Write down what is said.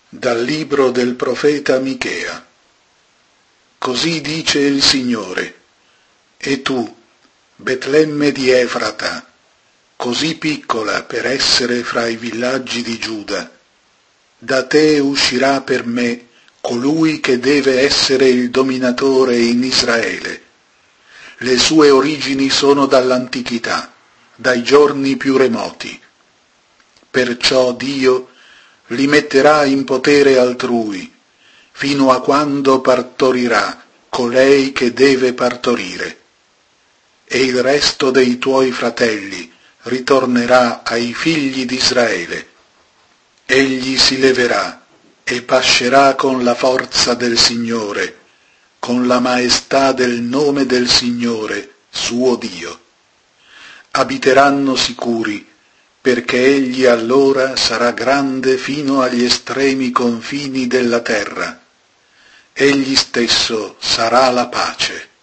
Dal libro del profeta Michea. Così dice il Signore: E tu, Betlemme di Efrata, così piccola per essere fra i villaggi di Giuda, da te uscirà per me colui che deve essere il dominatore in Israele. Le sue origini sono dall'antichità, dai giorni più remoti. Perciò Dio li metterà in potere altrui, fino a quando partorirà colei che deve partorire. E il resto dei tuoi fratelli ritornerà ai figli d'Israele. Egli si leverà e pascerà con la forza del Signore, con la maestà del nome del Signore, suo Dio. Abiteranno sicuri, perché egli allora sarà grande fino agli estremi confini della terra. Egli stesso sarà la pace.